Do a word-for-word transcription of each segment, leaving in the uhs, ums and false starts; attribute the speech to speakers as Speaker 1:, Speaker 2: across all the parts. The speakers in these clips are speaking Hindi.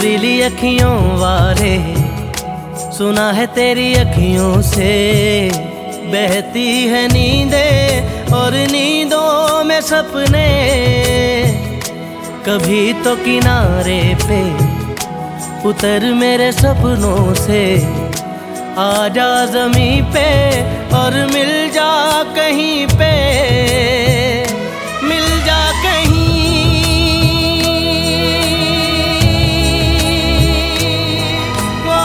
Speaker 1: सुरीली अखियों वाले, सुना है तेरी अखियों से बहती है नींदें और नींदों में सपने। कभी तो किनारे पे उतर मेरे सपनों से, आजा ज़मीं पे और मिल जा कहीं पे, मिल जा कहीं। ओ,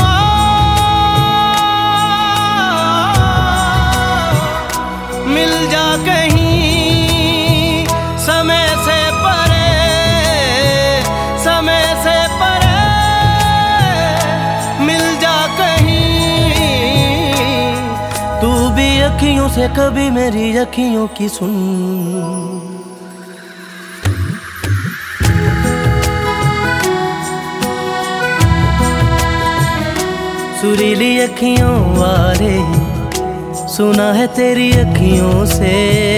Speaker 1: मिल जा कहीं समय से परे, समय से परे मिल जा कहीं। तू भी अखियों से कभी मेरी अखियों की सुन। सुरीली अखियों वाले, सुना है तेरी अखियों से।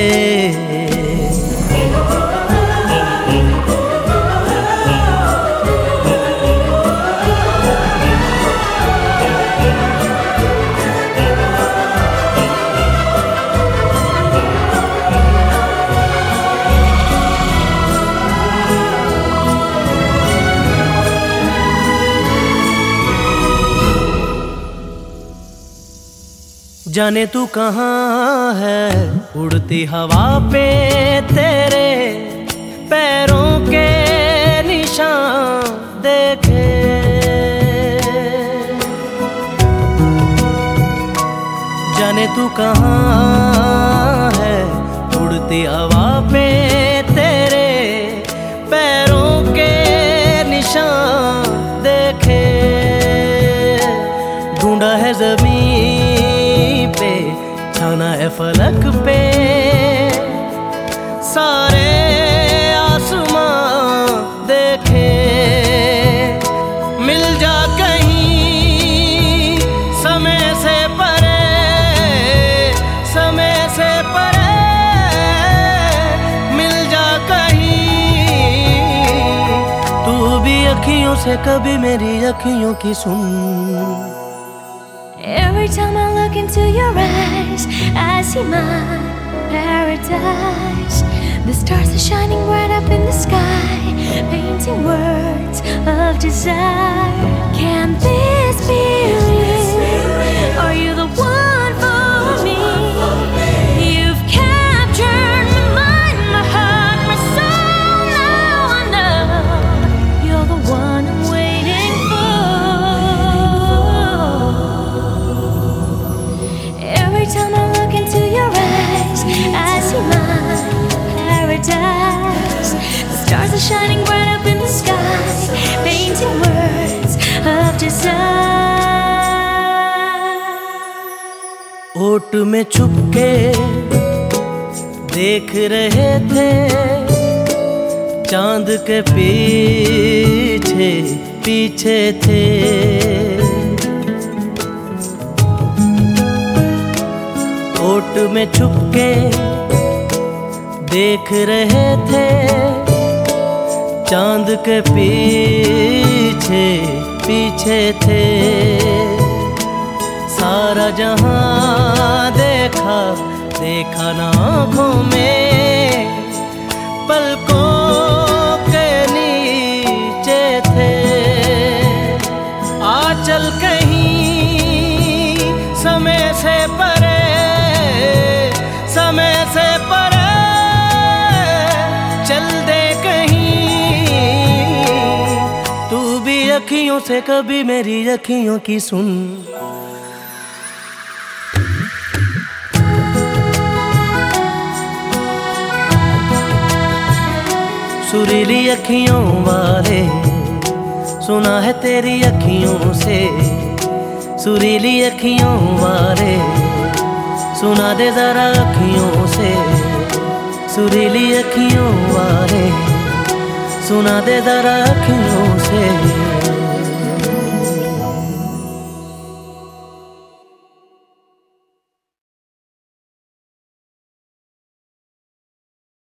Speaker 1: जाने तू कहाँ है, उड़ती हवा पे तेरे पैरों के निशान देखे। जाने तू कहाँ है, उड़ती हवा पे तेरे पैरों के निशान देखे। ढूंढा है ज़मीन पे, छाना है फलक पे, सारे आसमां देखे। मिल जा कहीं समय से परे, समय से परे मिल जा कहीं। तू भी अखियों से कभी मेरी अखियों की सुन।
Speaker 2: Every time I look into your eyes, I see my paradise. The stars are shining bright up in the sky, painting words of desire. Can this be real? Are you the one for me? You've captured my mind, my heart, my soul. Now I know you're the one I'm waiting for. Every time I look into your eyes, I see my paradise. The stars are shining bright up in the sky, painting words of desire.
Speaker 1: ओट में छुप के देख रहे थे, चांद के पीछे पीछे थे। ओट में छुप के देख रहे थे, चांद के पीछे पीछे थे। सारा जहां देखा देखा ना आँखों में, पलकों के नीचे थे। आ चल कहीं समय से परे, समय से परे चल दे कहीं। तू भी अखियों से कभी मेरी अखियों की सुन। सुरीली अखियों वाले, सुना है तेरी अखियों से। सुरीली अखियों वाले, सुना दे जरा अखियों से। सुरीली अखियों वाले, सुना दे जरा अखियों से।